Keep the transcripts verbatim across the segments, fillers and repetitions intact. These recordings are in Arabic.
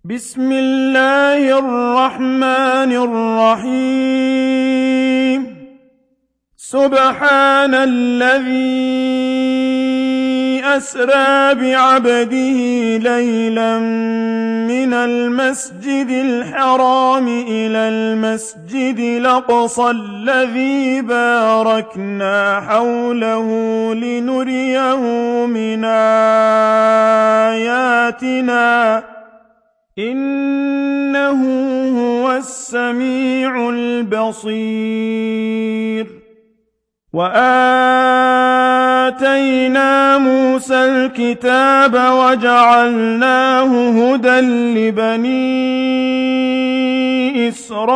بسم الله الرحمن الرحيم سبحان الذي أسرى بعبده ليلا من المسجد الحرام إلى المسجد الأقصى الذي باركنا حوله لنريه من آياتنا إنه هو السميع البصير وآتينا موسى الكتاب وجعلناه هدى لبني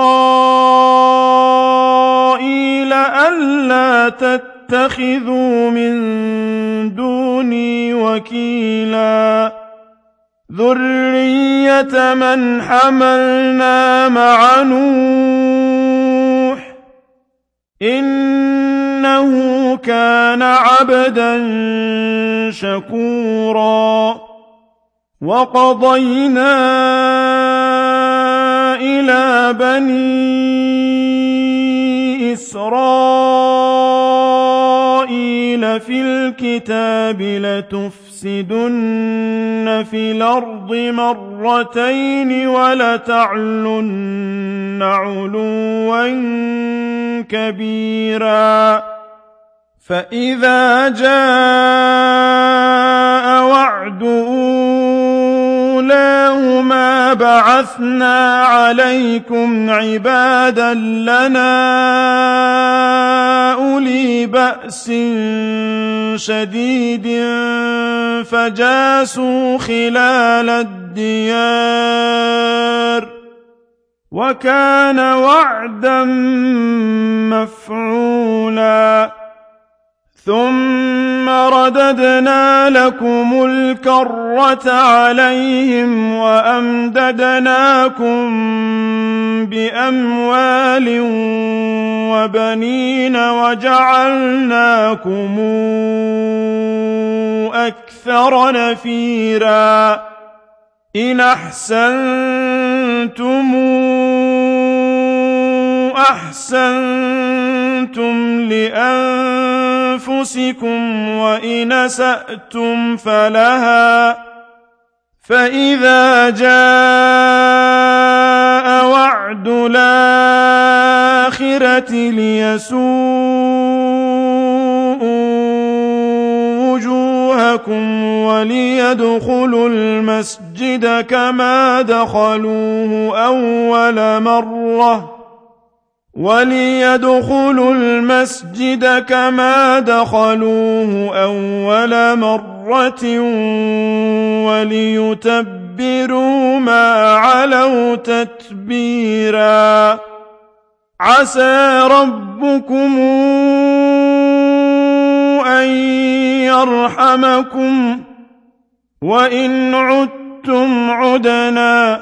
إسرائيل ألا تتخذوا من دوني وكيلا ذرية من حملنا مع نوح إنه كان عبدا شكورا وقضينا إلى بني إسرائيل في الكتاب لتفسدن في الأرض مرتين ولتعلن علوا كبيرا فإذا جاء وعد أولاهما بعثنا عليكم عبادا لنا أولي بأس شديد فجاسوا خلال الديار وكان وعدا مفعولا ثم رددنا لكم الكرة عليهم وأمددناكم بأموال وبنين وجعلناكم أكثر نفيرا إن أحسنتم أحسنتم لأنفسكم وإن أسأتم فلها فإذا جاء وعد الآخرة ليسوءوا وجوهكم وليدخلوا المسجد كما دخلوه أول مرة وليدخلوا المسجد كما دخلوه أول مرة وليتبروا ما علوا تتبيرا عسى ربكم أن يرحمكم وإن عدتم عدنا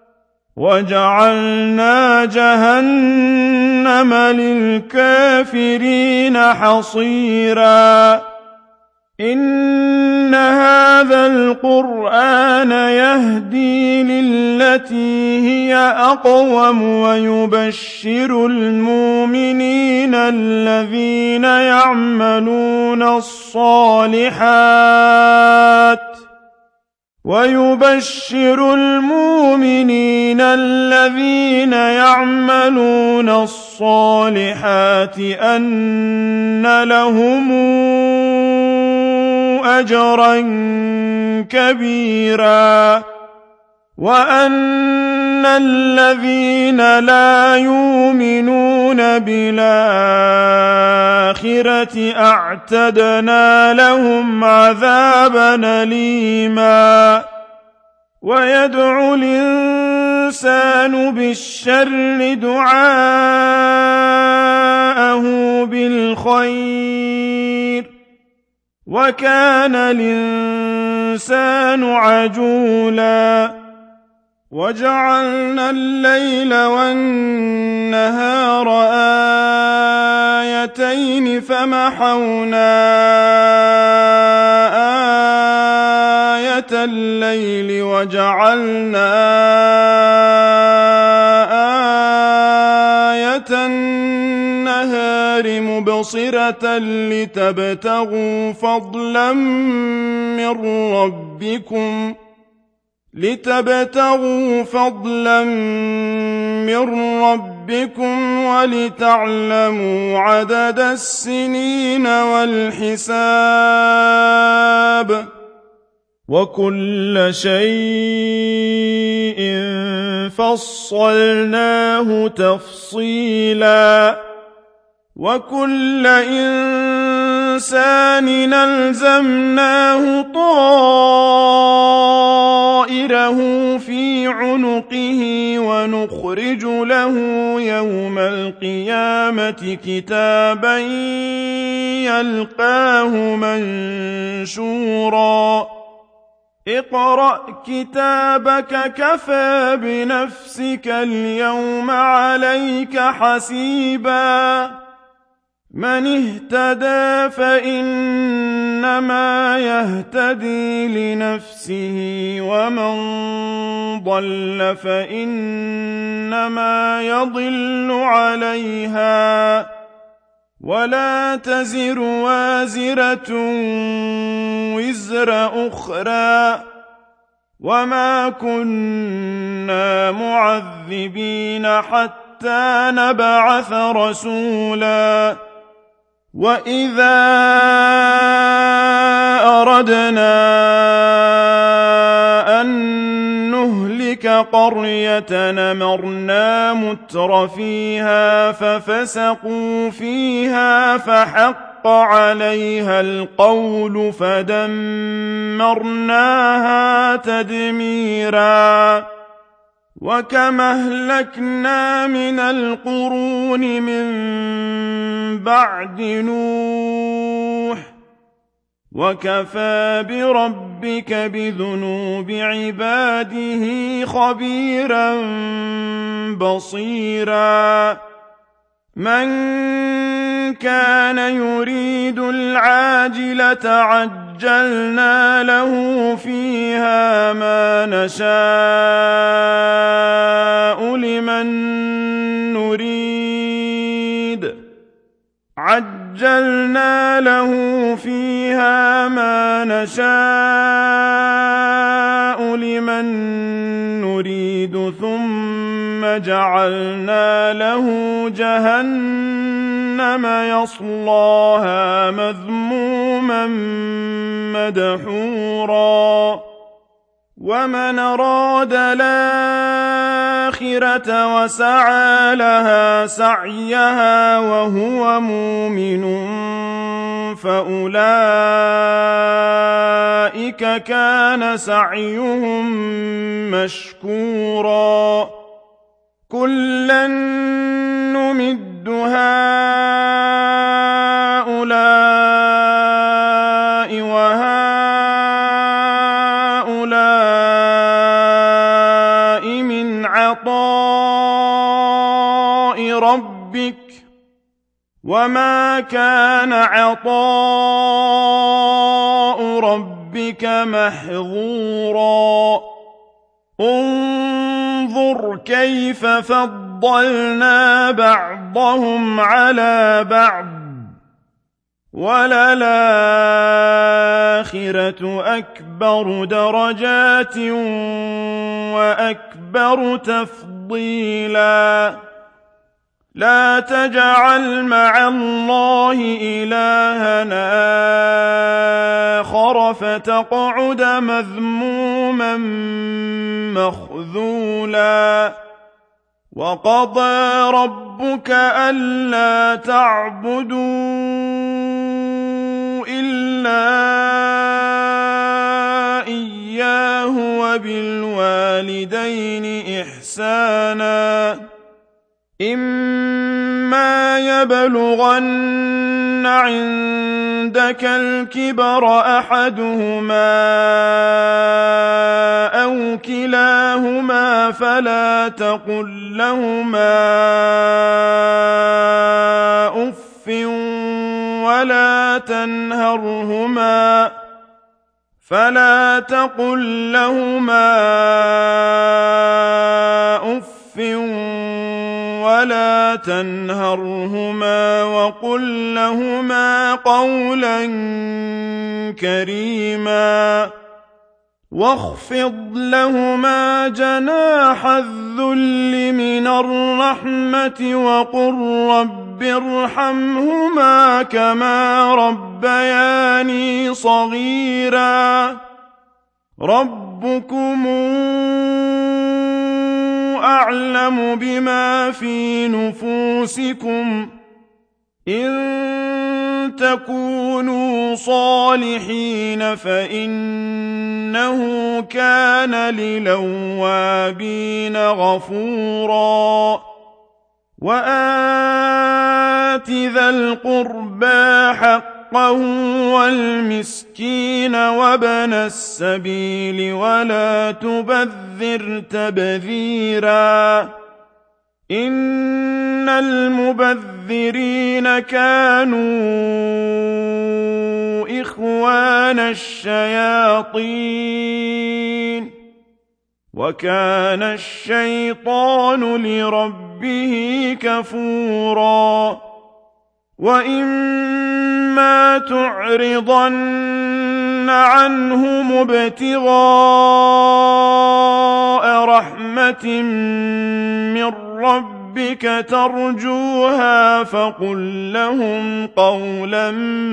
وجعلنا جهنم للكافرين حصيرا إن هذا القرآن يهدي للتي هي أقوم ويبشر المؤمنين الذين يعملون الصالحات ويبشر المؤمنين الذين يعملون الصالحات أن لهم أجرا كبيرا وأن الذين لا يؤمنون بالآخرة أعتدنا لهم عذابا أليما ويدعو الإنسان بالشر دعاءه بالخير وكان الإنسان عجولا وجعلنا الليل والنهار آيتين فمحونا آية الليل وجعلنا آية النهار مبصرة لتبتغوا فضلا من ربكم لتبتغوا فضلا من ربكم ولتعلموا عدد السنين والحساب وكل شيء فصلناه تفصيلا وكل إنسان ألزمناه طائره في عنقه ونخرج له يوم القيامة كتابا يلقاه منشورا اقرأ كتابك كفى بنفسك اليوم عليك حسيبا من اهتدى فإنما يهتدي لنفسه ومن ضل فإنما يضل عليها ولا تزر وازرة وزر أخرى وما كنا معذبين حتى نبعث رسولا وإذا أردنا أن نهلك قرية أمرنا متر فيها ففسقوا فيها فحق عليها القول فدمرناها تدميرا وكم أهلكنا من القرون من بعد نوح وكفى بربك بذنوب عباده خبيرا بصيرا من كان يريد العاجلة عجلنا له فيها ما نشاء لمن نريد عجلنا له فيها ما نشاء لمن نريد ثم جعلنا له جهنم يصلاها مذموما مدحورا ومن أراد الآخرة وسعى لها سعيها وهو مؤمن فأولئك كان سعيهم مشكورا كلا نمد هؤلاء وهؤلاء من عطاء ربك وما كان عطاء ربك محظورا انظر كيف فضلنا بعضهم على بعض وللآخرة أكبر درجات وأكبر تفضيلا لا تجعل مع الله إلهنا آخر فتقعد مذموما مخذولا وقضى ربك ألا تعبدوا إلا إياه وبالوالدين إحسانا إما يبلغن عندك الكبر أحدهما أو كلاهما فلا تقل لهما أف ولا تنهرهما فلا تقل لهما أف ولا تنهرهما وقل لهما قولا كريما واخفض لهما جناح الذل من الرحمة وقل رب ارحمهما كما ربياني صغيرا ربكم أعلم بما في نفوسكم إن تكونوا صالحين فإنه كان للأوابين غفورا وآت ذا القربى حقه والمسكين وابن السبيل ولا تبذر تبذيرا إن المبذرين كانوا إخوان الشياطين وكان الشيطان لربه كفورا وإما تعرضن عنهم ابتغاء رحمة من ربك ترجوها فقل لهم قولا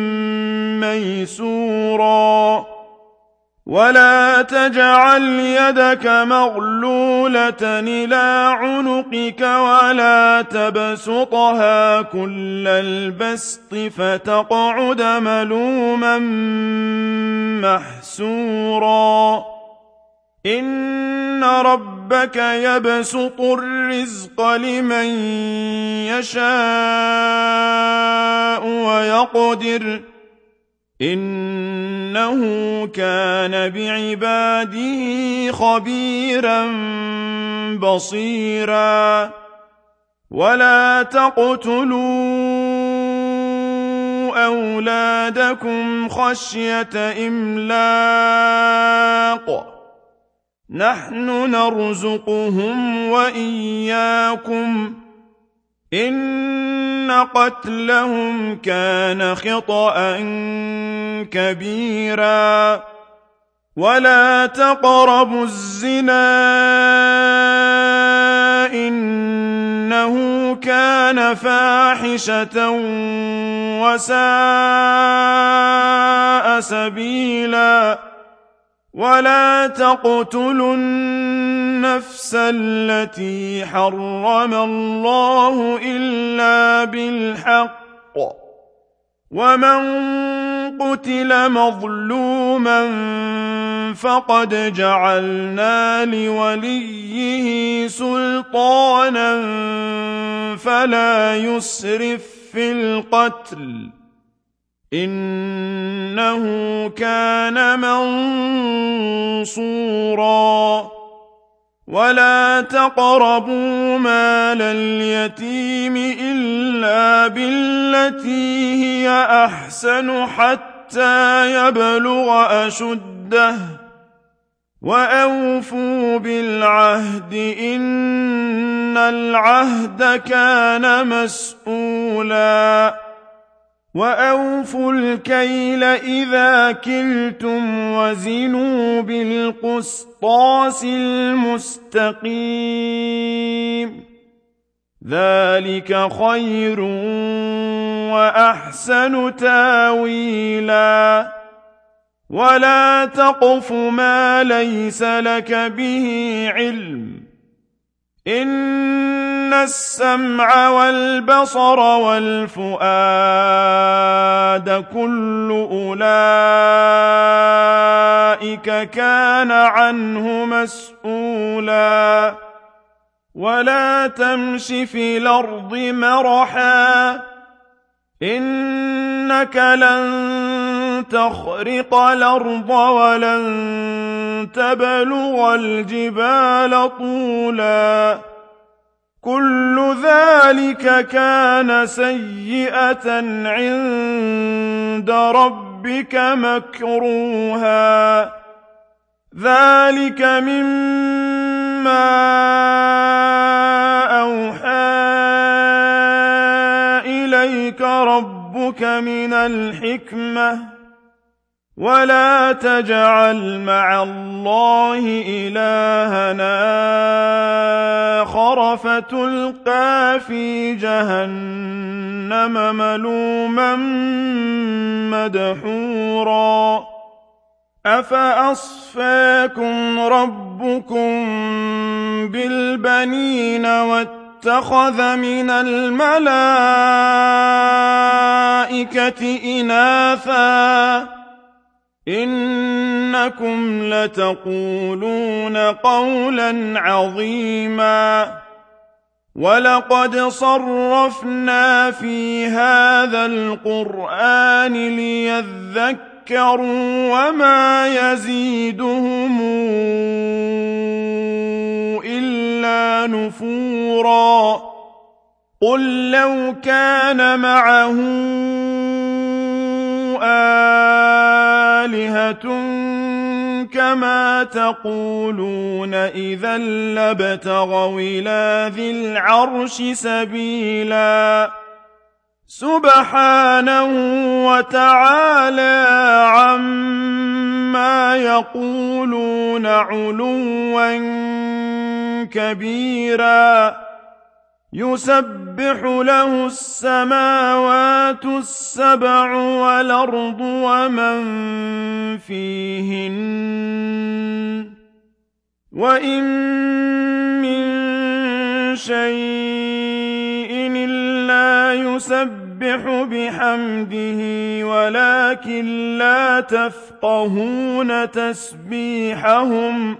ميسورا ولا تجعل يدك مغلولة إلى عنقك ولا تبسطها كل البسط فتقعد ملوما محسورا إن ربك يبسط الرزق لمن يشاء ويقدر إنه كان بعباده خبيرا بصيرا ولا تقتلوا أولادكم خشية إملاق نحن نرزقهم وإياكم إن قتلهم كان خطأ كبيرا ولا تقربوا الزنا إنه كان فاحشة وساء سبيلا ولا تقتلوا النفس التي حرم الله إلا بالحق ومن قتل مظلوما فقد جعلنا لوليه سلطانا فلا يسرف في القتل إنه كان منصورا ولا تقربوا مال اليتيم إلا بالتي هي أحسن حتى يبلغ أشده وأوفوا بالعهد إن العهد كان مسؤولا وأوفوا الكيل إذا كلتم وزنوا بالقسطاس المستقيم ذلك خير وأحسن تاويلا ولا تقف ما ليس لك به علم إن السمع والبصر والفؤاد كل أولئك كان عنه مسؤولا ولا تمش في الأرض مرحا إنك لن تخرق الأرض ولن تبلغ الجبال طولا كل ذلك كان سيئة عند ربك ربك مكروها ذلك مما أوحى إليك ربك من الحكمة ولا تجعل مع الله إلهنا آخر فتلقى في جهنم ملوما مدحورا أفأصفاكم ربكم بالبنين واتخذ من الملائكة إناثا إنكم لتقولون قولا عظيما ولقد صرفنا في هذا القرآن ليذكروا وما يزيدهم إلا نفورا قل لو كان معه آلهة كما تقولون إذا لابتغوا إلى ذي العرش سبيلا سبحانه وتعالى عما يقولون علوا كبيرا يسبح له السماوات السبع والأرض ومن فيهن وإن من شيء إلا يسبح بحمده ولكن لا تفقهون تسبيحهم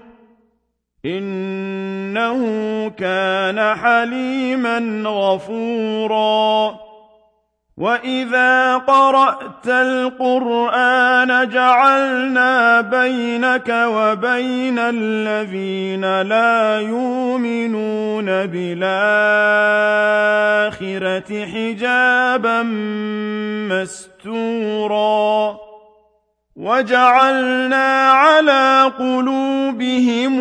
إنه كان حليما غفورا وإذا قرأت القرآن جعلنا بينك وبين الذين لا يؤمنون بالآخرة حجابا مستورا وجعلنا على قلوبهم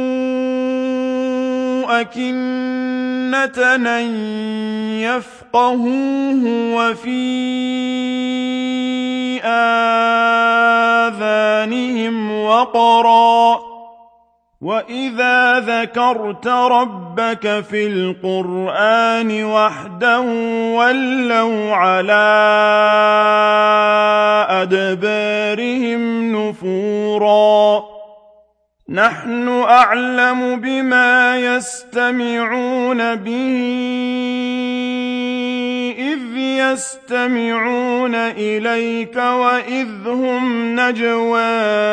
أكنة أن يفقهوه وفي آذانهم وقرا وإذا ذكرت ربك في القرآن وحده ولوا على أدبارهم نفورا نحن أعلم بما يستمعون به إذ يستمعون إليك وإذ هم نجوى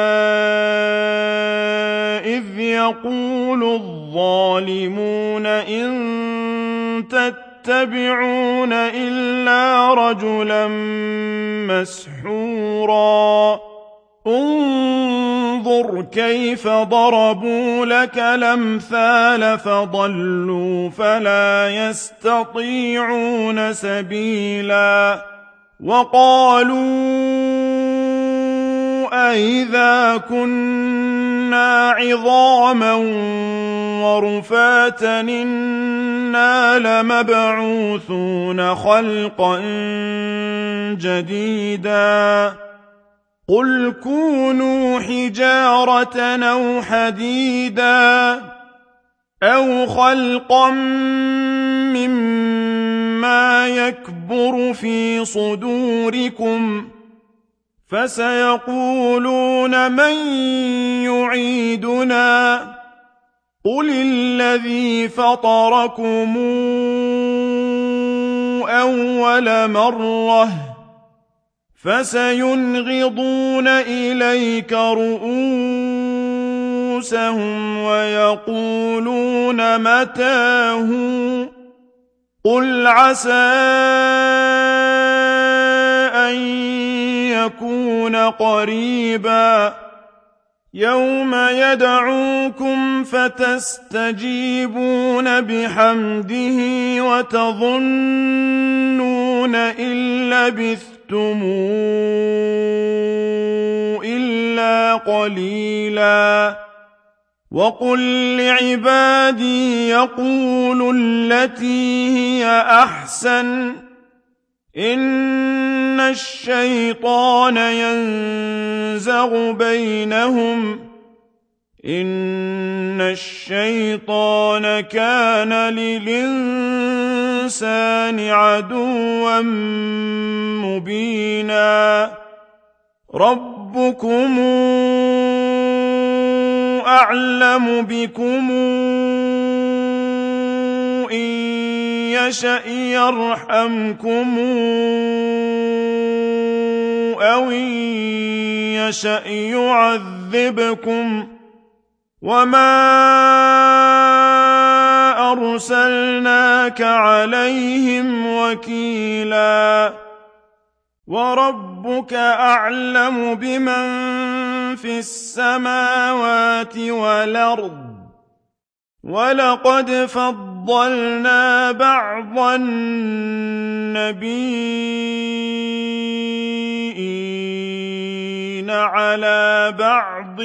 إذ يقول الظالمون إن تتبعون إلا رجلا مسحورا انظر كيف ضربوا لك الأمثال فضلوا فلا يستطيعون سبيلا وقالوا أئذا كنا عظاما ورفاتا إنا لمبعوثون خلقا جديدا قل كونوا حجارة أو حديدا أو خلقا مما يكبر في صدوركم فسيقولون من يعيدنا قل الذي فطركم أول مرة فسينغضون إليك رؤوسهم ويقولون متاه قل عسى أن يكون قريبا يوم يدعوكم فتستجيبون بحمده وتظنون إن لبثتم لبثتم إلا قليلا وقل لعبادي يقولوا التي هي أحسن إن الشيطان ينزغ بينهم إن الشيطان كان للإنسان عدوا مبينا ربكم أعلم بكم إن يشأ يرحمكم أو إن يشأ يعذبكم وما أرسلناك عليهم وكيلا وربك أعلم بمن في السماوات والأرض ولقد فضلنا بعض النبيين على بعض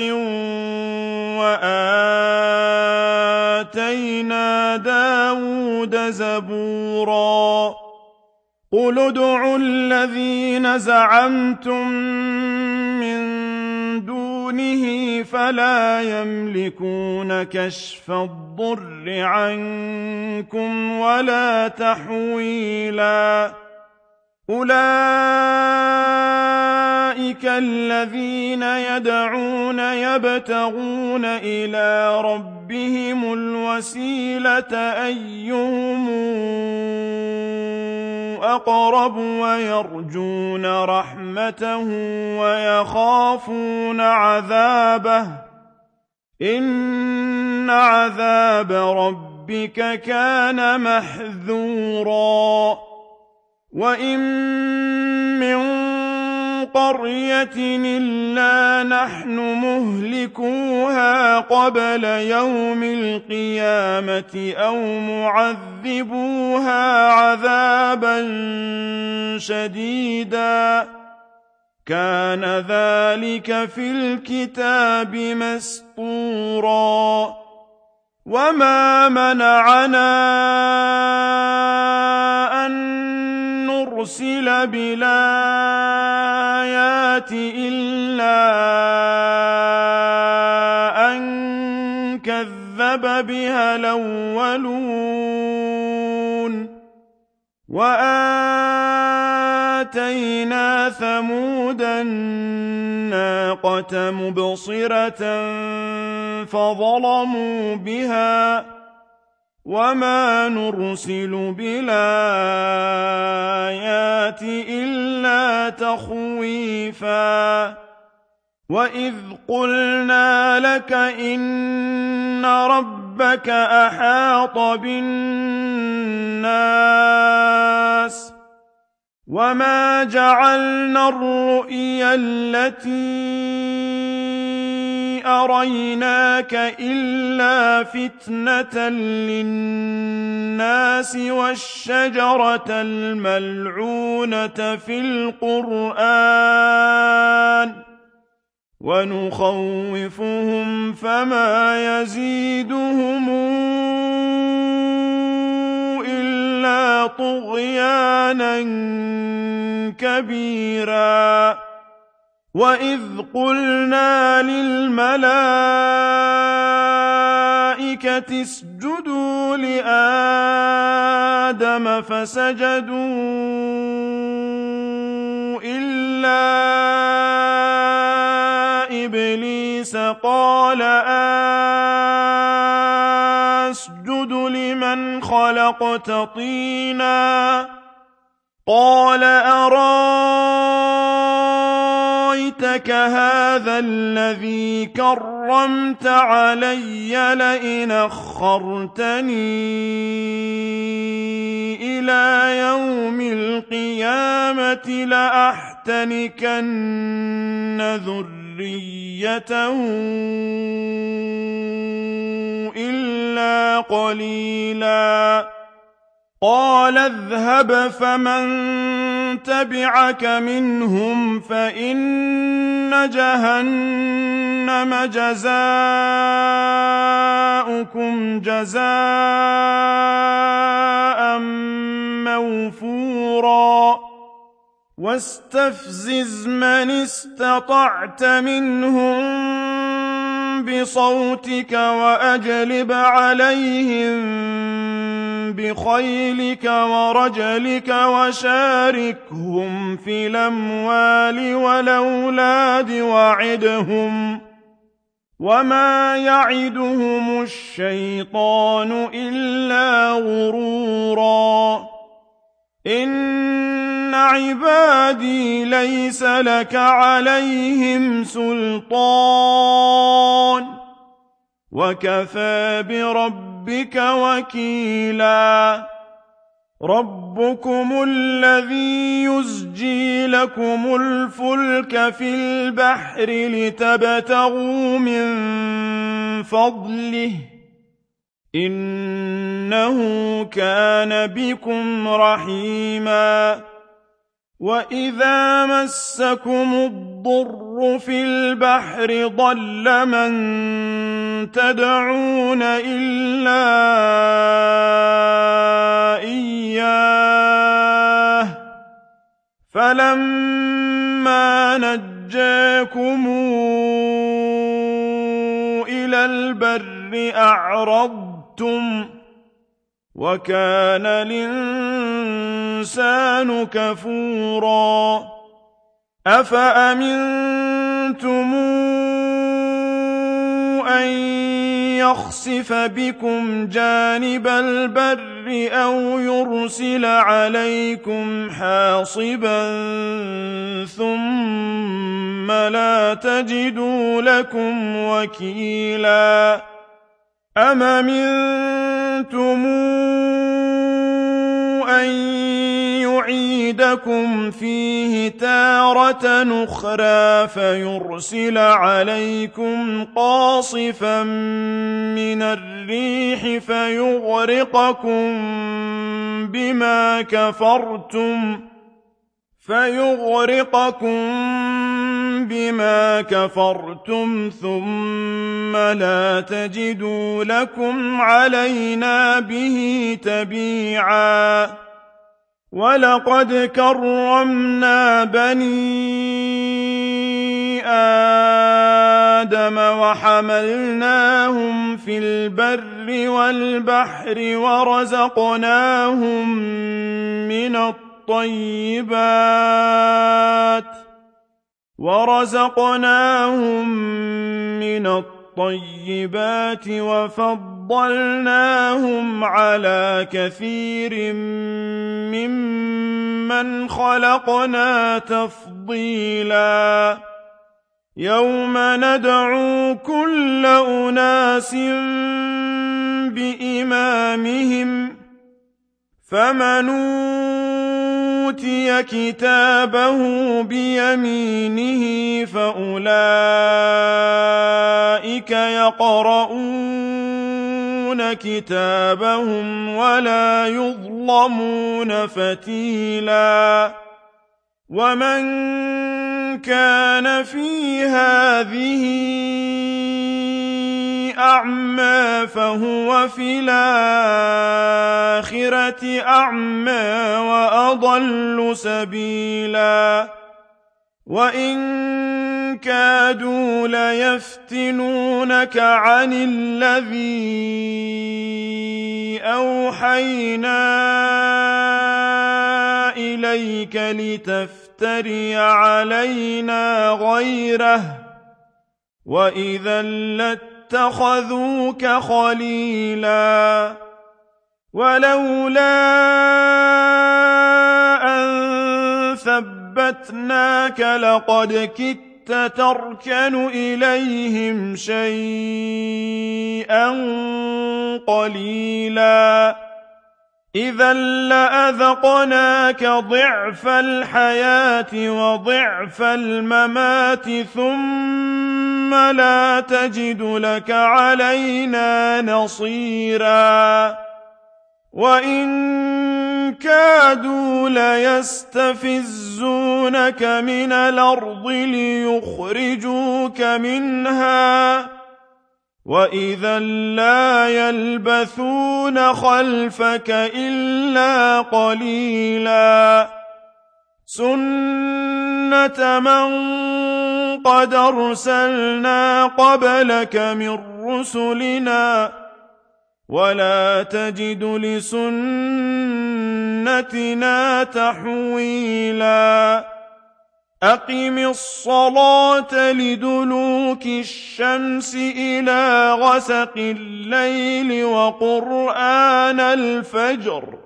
وآتينا داود زبورا قل ادعوا الذين زعمتم من دونه فلا يملكون كشف الضر عنكم ولا تحويلا أولئك الذين يدعون يبتغون إلى ربهم الوسيلة أيهم أقرب ويرجون رحمته ويخافون عذابه إن عذاب ربك كان محذورا وإن من قرية إلا نحن مهلكوها قبل يوم القيامة أو معذبوها عذابا شديدا كان ذلك في الكتاب مسطورا وما منعنا أن نرسل بالآيات إلا أن كذب بها الأولون وآتينا ثمود الناقة مبصرة فظلموا بها وما نرسل بالآيات إلا تخويفا وإذ قلنا لك إن ربك أحاط بالناس وما جعلنا الرؤيا التي أريناك إلا فتنة للناس والشجرة الملعونة في القرآن ونخوفهم فما يزيدهم إلا طغيانا كبيرا وإذ قلنا للملائكة اسجدوا لآدم فسجدوا إلا إبليس قال أسجد لمن خلقت طينا قال أرايتك هذا الذي كرمت علي لئن أخرتني إلى يوم القيامة لأحتنكن ذريته إلا قليلا. قليلا. قال اذهب فمن تبعك فإن جهنم جميعا منهم أجمعين. قال اهبط مِنْهَا فَإِنَّ لَكُمْ فِي الْأَرْضِ مُعِيشَةً وَلَكُمْ فِيهَا مَعِيشَةٌ حَسَنَةٌ وَنُخَوِّفُهُمْ فَمَا يَزِيدُهُمْ إِلَّا طُغْيَانًا كَبِيرًا وَإِذْ قُلْنَا لَكَ إِنَّ رَبَّكَ أَحَاطَ بِالنَّاسِ وَمَا جَعَلْنَا الرُّؤْيَا الَّتِي أَرَيْنَاكَ إِلَّا فِتْنَةً لِلنَّاسِ وَالشَّجَرَةَ الْمَلْعُونَةَ فِي الْقُرْآنِ وَنُخَوِّفُهُمْ فَمَا يَزِيدُهُمْ إِلَّا طُغْيَانًا كَبِيرًا تبعك منهم فإن جهنم جزاؤكم جزاء موفورا واستفزز من استطعت منهم بصوتك وأجلب عليهم بخيلك ورجلك وشاركهم في الأموال والأولاد وعدهم وما يعدهم الشيطان إلا غرورا إن عبادي ليس لك عليهم سلطان وكفى بربك وكيلا ربكم الذي يزجي لكم الفلك في البحر لتبتغوا من فضله إنه كان بكم رحيما وإذا مسكم الضر في البحر ضل من تدعون إلا إياه فلما نجاكم إلى البر أعرضتم وكان الإنسان كفورا أفأمنتم أن يخسف بكم جانب البر أو يرسل عليكم حاصبا ثم لا تجدوا لكم وكيلا أم أمنتم أن يعيدكم فيه تارة أخرى فيرسل عليكم قاصفا من الريح فيغرقكم بما كفرتم فيغرقكم بما كفرتم ثم لا تجدوا لكم علينا به تبيعا ولقد كرمنا بني آدم وحملناهم في البر والبحر ورزقناهم من الطيبات ورزقناهم من الطيبات وفضلناهم على كثير ممن خلقنا تفضيلا يوم ندعو كل أناس بإمامهم فمن أوتي كتابه بيمينه فأولئك يقرؤون كتابهم ولا يظلمون فتيلا ومن كان في هذه أعمى فهو في الآخرة أعمى وأضل سبيلا وإن كادوا ليفتنونك عن الذي أوحينا إليك لتفتري علينا غيره وإذا لاتخذوك خليلا ولولا أن ثبتناك لقد كدت تركن إليهم شيئا قليلا إذا لأذقناك ضعف الحياة وضعف الممات ثم لا تجد لك علينا نصيرا وَإِن كَادُوا لَيَسْتَفِزُّونَكَ مِنَ الْأَرْضِ لِيُخْرِجُوكَ مِنْهَا ۖ وَإِذًا لَّا يَلْبَثُونَ خَلْفَكَ إِلَّا قَلِيلًا سُنَّةَ مَن قَدْ أَرْسَلْنَا قَبْلَكَ مِن رُّسُلِنَا ۖ وَلَا تَجِدُ لِسُنَّتِنَا تَحْوِيلًا أَقِمِ الصَّلَاةَ لِدُلُوكِ الشَّمْسِ إِلَىٰ غَسَقِ اللَّيْلِ وَقُرْآنَ الْفَجْرِ ۖ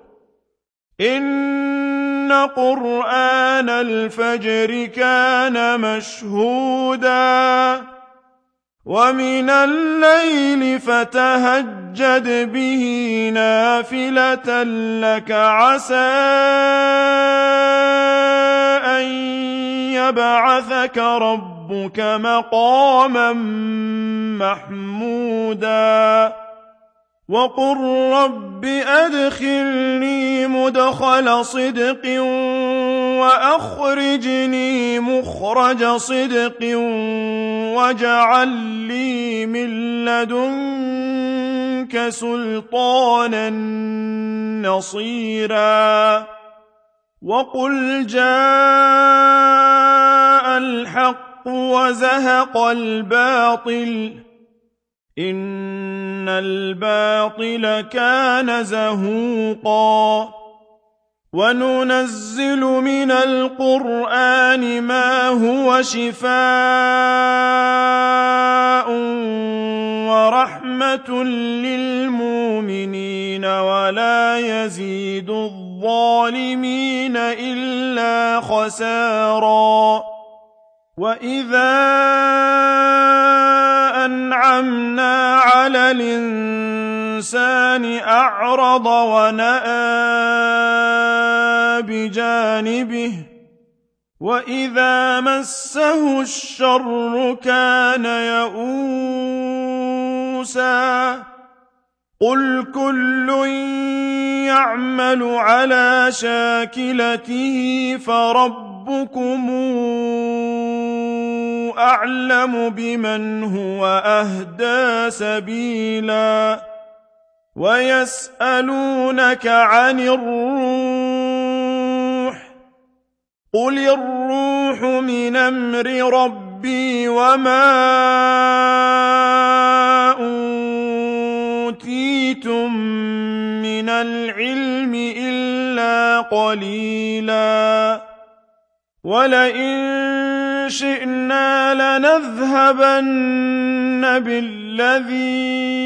إِنَّ قُرْآنَ الْفَجْرِ كَانَ مَشْهُودًا وَمِنَ اللَّيْلِ فَتَهَجَّدْ بِهِ نَافِلَةً لَّكَ عَسَىٰ أَن يَبْعَثَكَ رَبُّكَ مَقَامًا مَّحْمُودًا وَقُل رَّبِّ أَدْخِلْنِي مُدْخَلَ صِدْقٍ وَأَخْرِجْنِي مُخْرَجَ صِدْقٍ وَاجْعَل لِّي مِن لَّدُنكَ سُلْطَانًا نَّصِيرًا وَقُلْ جَاءَ الْحَقُّ وَزَهَقَ الْبَاطِلُ ۚ إِنَّ الْبَاطِلَ كَانَ زَهُوقًا وَنُنَزِّلُ مِنَ الْقُرْآنِ مَا هُوَ شِفَاءٌ وَرَحْمَةٌ لِّلْمُؤْمِنِينَ وَلَا يَزِيدُ الظَّالِمِينَ إِلَّا خَسَارًا وَإِذَا أَنْعَمْنَا عَلَى الْإِنسَانِ أَعْرَضَ وَنَأَىٰ بِجَانِبِهِ وَإِذَا مَسَّهُ الشَّرُّ كَانَ يَئُوسًا قُلْ كُلٌّ يَعْمَلُ عَلَىٰ شَاكِلَتِهِ فَرَبُّكُمْ أَعْلَمُ بِمَنْ هُوَ أَهْدَىٰ سَبِيلًا وَيَسْأَلُونَكَ عَنِ الرُّوحِ ۖ قُلِ الرُّوحُ مِنْ أَمْرِ رَبِّي وَمَا أُوتِيتُم مِّنَ الْعِلْمِ إِلَّا قَلِيلًا وَلَئِن شِئْنَا لَنَذْهَبَنَّ بِالَّذِي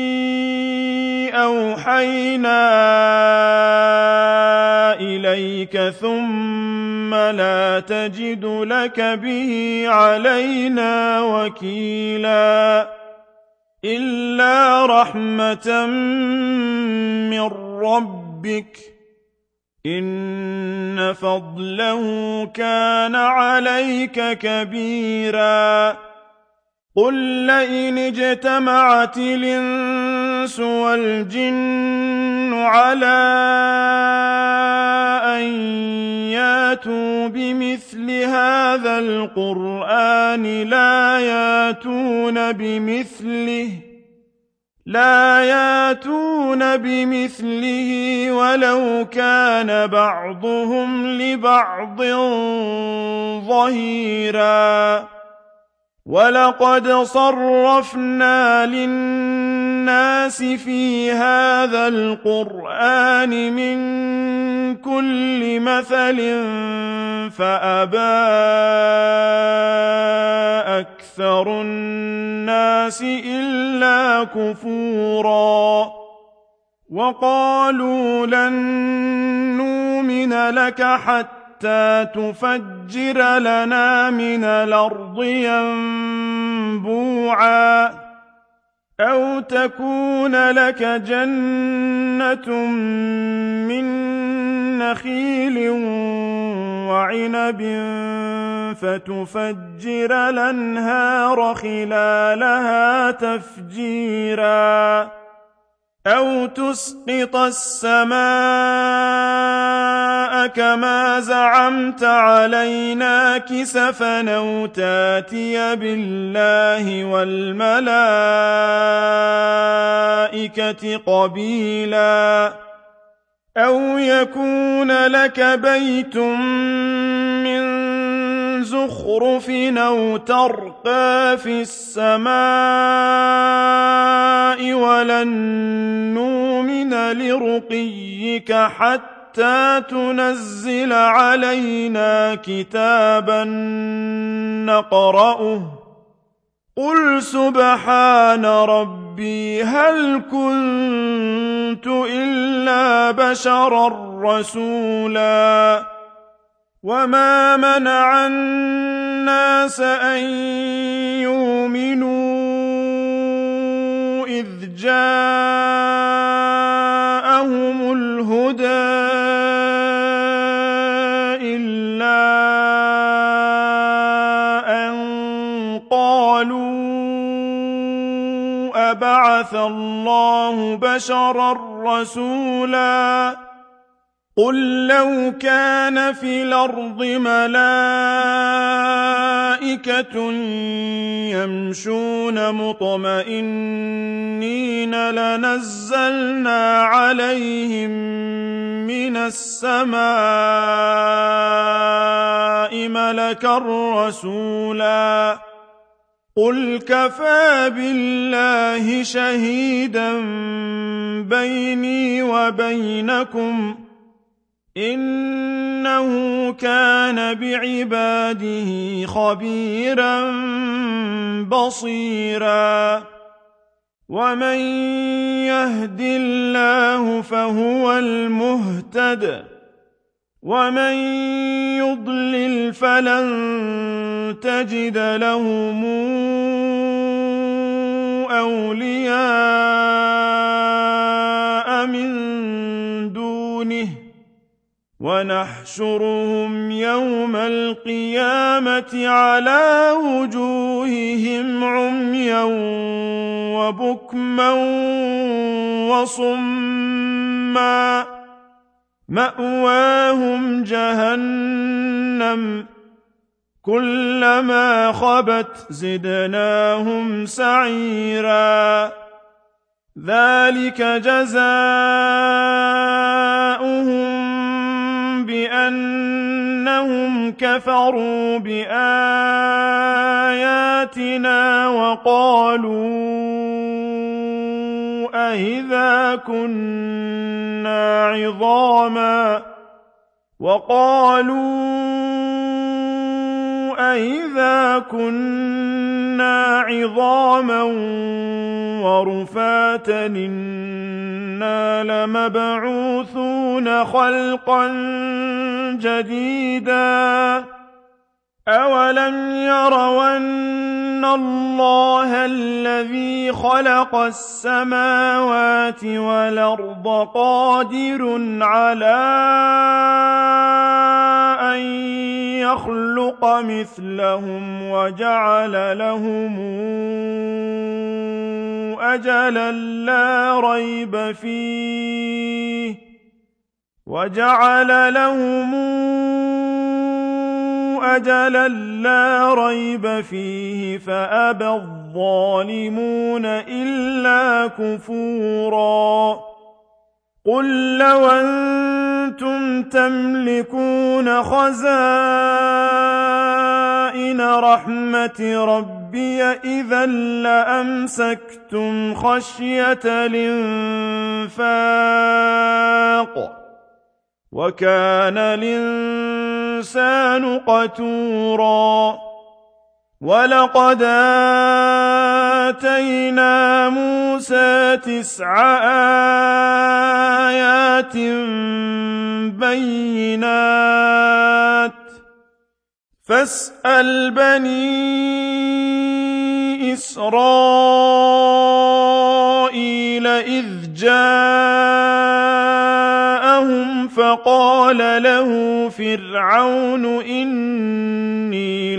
أَوْحَيْنَا إِلَيْكَ ثُمَّ لَا تَجِدُ لَكَ بِهِ عَلَيْنَا وَكِيلًا إِلَّا رَحْمَةً مِّن رَّبِّكَ ۚ إِنَّ فَضْلَهُ كَانَ عَلَيْكَ كَبِيرًا قُل لَّئِنِ اجْتَمَعَتِ الْإِنسُ وَالْجِنُّ عَلَىٰ أَن يَأْتُوا بِمِثْلِ هَٰذَا الْقُرْآنِ لَا يَأْتُونَ بِمِثْلِهِ لَا يَأْتُونَ بِمِثْلِهِ وَلَوْ كَانَ بَعْضُهُمْ لِبَعْضٍ ظَهِيرًا وَلَقَدْ صَرَّفْنَا لِلنَّاسِ فِي هَٰذَا الْقُرْآنِ مِن كُلِّ مَثَلٍ فَأَبَىٰ أَكْثَرُ النَّاسِ إِلَّا كُفُورًا وَقَالُوا لَن نُّؤْمِنَ لَكَ حَتَّىٰ تُفَجِّرَ لَنَا مِنَ الْأَرْضِ يَنبُوعًا أَوْ تَكُونَ لَكَ جَنَّةٌ مِّن نَّخِيلٍ وَعِنَبٍ فَتُفَجِّرَ الْأَنْهَارَ خِلَالَهَا تَفْجِيرًا أَوْ تُسْقِطَ السَّمَاءَ كَمَا زَعَمْتَ عَلَيْنَا كِسَفًا أَوْ تَأْتِيَ بِاللَّهِ وَالْمَلَائِكَةِ قَبِيلًا أَوْ يَكُونَ لَكَ بَيْتٌ مِّن زُخْرُفٍ أَوْ تَرْقَىٰ فِي السَّمَاءِ وَلَن نُّؤْمِنَ لِرُقِيِّكَ حَتَّىٰ تُنَزِّلَ عَلَيْنَا كِتَابًا نَّقْرَؤُهُ ۗ قُلْ سُبْحَانَ رَبِّي هَلْ كُنتُ إِلَّا بَشَرًا رَّسُولًا وَمَا مَنَعَ النَّاسَ أَن يُؤْمِنُوا إِذْ جَاءَهُمُ الْهُدَىٰ إِلَّا أَن قَالُوا أَبَعَثَ اللَّهُ بَشَرًا رَّسُولًا قُل لَّوْ كَانَ فِي الْأَرْضِ مَلَائِكَةٌ يَمْشُونَ مُطْمَئِنِّينَ لَنَزَّلْنَا عَلَيْهِم مِّنَ السَّمَاءِ مَلَكًا رَّسُولًا قُلْ كَفَىٰ بِاللَّهِ شَهِيدًا بَيْنِي وَبَيْنَكُمْ ۚ إِنَّهُ كَانَ بِعِبَادِهِ خَبِيرًا بَصِيرًا وَمَن يَهْدِ اللَّهُ فَهُوَ الْمُهْتَدِ ۖ وَمَن يُضْلِلْ فَلَن تَجِدَ لَهُمْ أَوْلِيَاءَ مِن دُونِهِ ۖ وَنَحْشُرُهُمْ يَوْمَ الْقِيَامَةِ عَلَىٰ وُجُوهِهِمْ عُمْيًا وَبُكْمًا وَصُمًّا ۖ مَّأْوَاهُمْ جَهَنَّمُ ۖ كُلَّمَا خَبَتْ زِدْنَاهُمْ سَعِيرًا ذَٰلِكَ جَزَاؤُهُم بِأَنَّهُمْ كَفَرُوا بِآيَاتِنَا وَقَالُوا أَإِذَا كُنَّا عِظَامًا وَقَالُوا أَإِذَا كُنَّا عِظَامًا وَرُفَاتًا إِنَّا لَمَبْعُوثُونَ خَلْقًا جَدِيدًا أَوَلَمْ يَرَوْا أَنَّ اللَّهَ الَّذِي خَلَقَ السَّمَاوَاتِ وَالْأَرْضَ قَادِرٌ عَلَىٰ أَن يَخْلُقَ مِثْلَهُمْ وَجَعَلَ لَهُمْ أَجَلًا لَّا رَيْبَ فِيهِ وَجَعَلَ لَهُمْ أَجَلًا لَّا رَيْبَ فِيهِ فَأَبَى الظَّالِمُونَ إِلَّا كُفُورًا قُل لَّوْ أَنتُمْ تَمْلِكُونَ خَزَائِنَ رَحْمَةِ رَبِّي إِذًا لَّأَمْسَكْتُمْ خَشْيَةَ الْإِنفَاقِ ۚ وَكَانَ الْإِنسَانُ قَتُورًا وَلَقَدْ آتَيْنَا مُوسَىٰ تِسْعَ آيَاتٍ بَيِّنَاتٍ فَاسْأَلْ بَنِي إِسْرَائِيلَ إِذْ جَاءَهُمْ فَقَالَ لَهُ فِرْعَوْنُ إِنِّي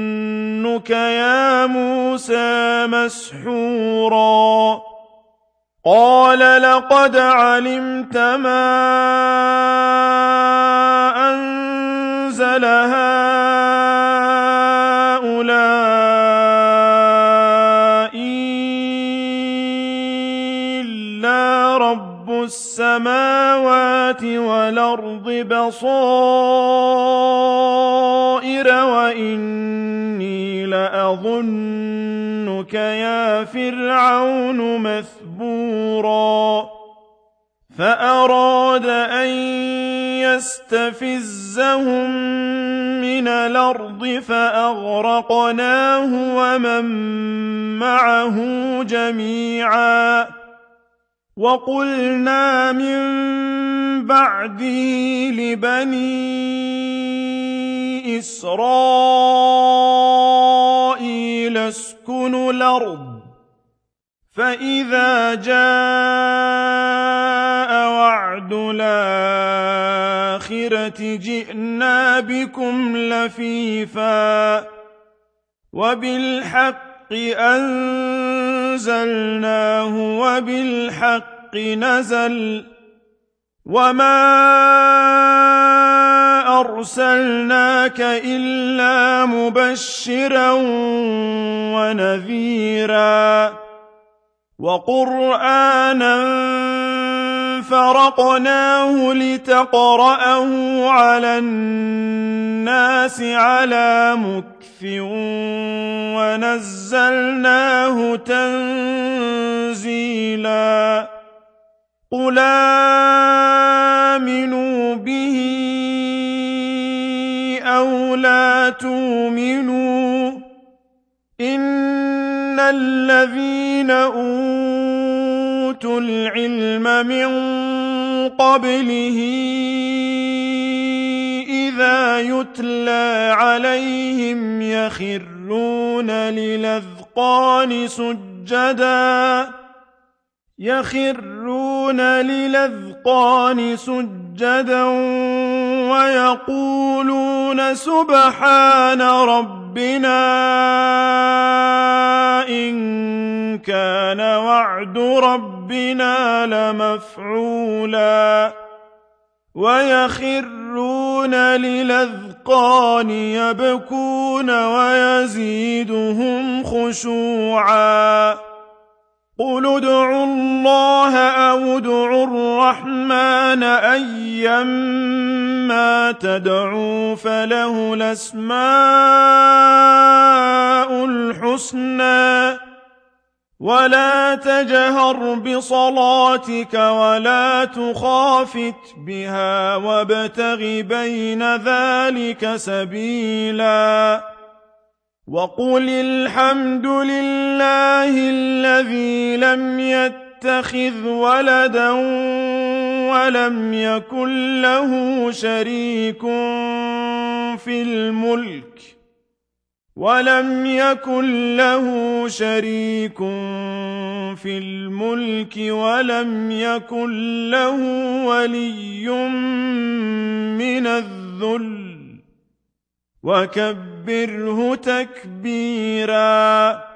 لَأَظُنُّكَ يَا مُوسَىٰ مَسْحُورًا قال لقد علمت ما أنزل هؤلاء إلا رب السماوات والأرض بصائر وإني لأظنك يا فرعون مثبورا فأراد أن يستفزهم من الأرض فأغرقناه ومن معه جميعا وقلنا من بعده لبني إسرائيل اسكنوا الأرض فإذا جاء وعد الآخرة جئنا بكم لفيفا وبالحق أنزلناه وبالحق نزل وما أرسلناك إلا مبشرا ونذيرا وقرآنا فرقناه لتقرأه على الناس على مكث ونزلناه تنزيلا قل آمنوا به أو لا تؤمنوا إن الذين أوتوا العلم من قبله إذا يتلى عليهم يخرون للأذقان سجدا يخرون للأذقان سجدا ويقولون سبحان ربنا إن كان وعد ربنا لمفعولا ويخرون للأذقان يبكون ويزيدهم خشوعا قل ادعوا الله أو ادعوا الرحمن أيما تدعوا فله الأسماء الحسنى ولا تجهر بصلاتك ولا تخافت بها وابتغ بين ذلك سبيلا وقل الحمد لله الذي لم يتخذ ولدا ولم يكن له شريك في الملك ولم يكن له شريك في الملك ولم يكن له ولي من الذل وكبره تكبيرا